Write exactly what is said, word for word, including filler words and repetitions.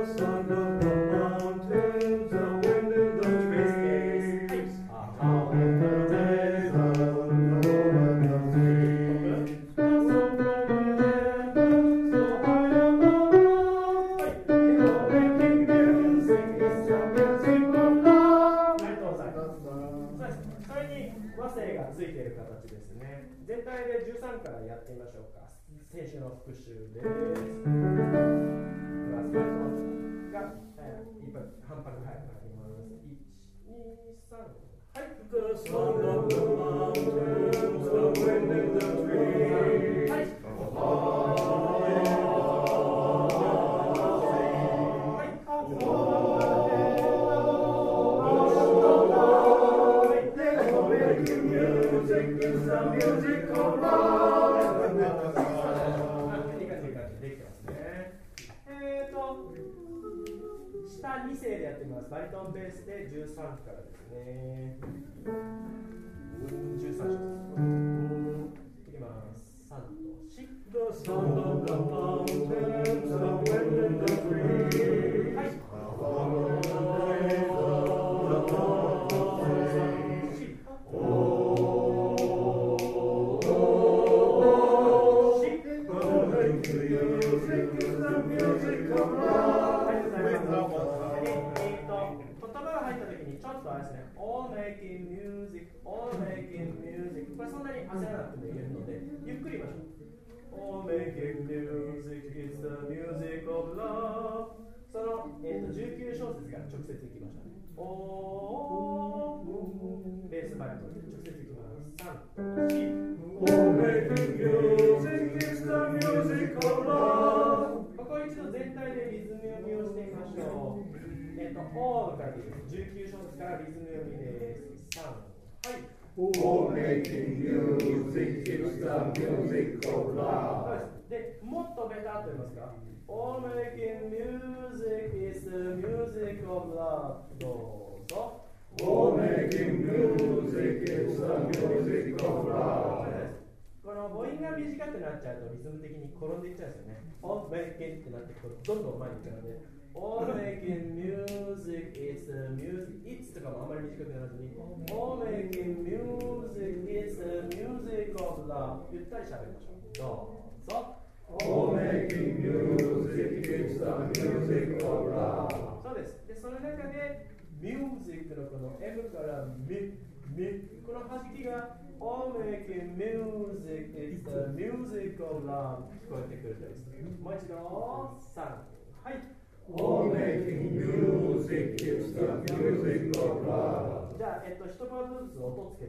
sound of the mountains, the wind in the trees. How the days are over the seas. The song of the heavens, so high above. You're making music, it's the music of love. ありがとうございます。そうです。それに和声がついている形ですね。全体でじゅうさんからやってみましょうか。先週の復習です。まずバイトが、えー、いっぱい半端に早くなります。いち、に、さん、はい。 The sound of the mountains, the wind in the trees. はい。 Music is the music of love. いい感じいい感じできてますね。えーと下に声でやってみます。バリトンベースでじゅうさんからですね。じゅうさん小節。いきます。さんとよん。 The sound of the mountains, the wind in the trees. はい。All making music, all making music これそんなに焦らなくても言えるのでゆっくり言いましょう All making music is the music of love その、えー、とじゅうきゅう小節が直接いきましたね All ベースバイトで直接いきますさんとよん All making music is the music of love ここ一度全体でリズム読みをしてみましょうえっと、all からでいいです。じゅうきゅう小節からリズム読みです。さん、はい。 All making music is the music of love. で、もっとベターと言いますか All making music is the music of love. どうぞ。 All making music is the music of love. この母音が短くなっちゃうとリズム的に転んでいっちゃうんですよね。All making ってなってどんどん前に行っちゃうので。All making music is the music. It's とかもあんまり短くならずに All making music is the music of love. ゆったり喋りましょう。どうぞ。 All making music is the music of love. そうです。で、その中で music のこの M からミ、ミ、この弾きが All making music is the music of love 聞こえてくるとです。もう一度、さん、はい。 All making music is the music of love. じゃあ、えっと、一言ずつ音をつけ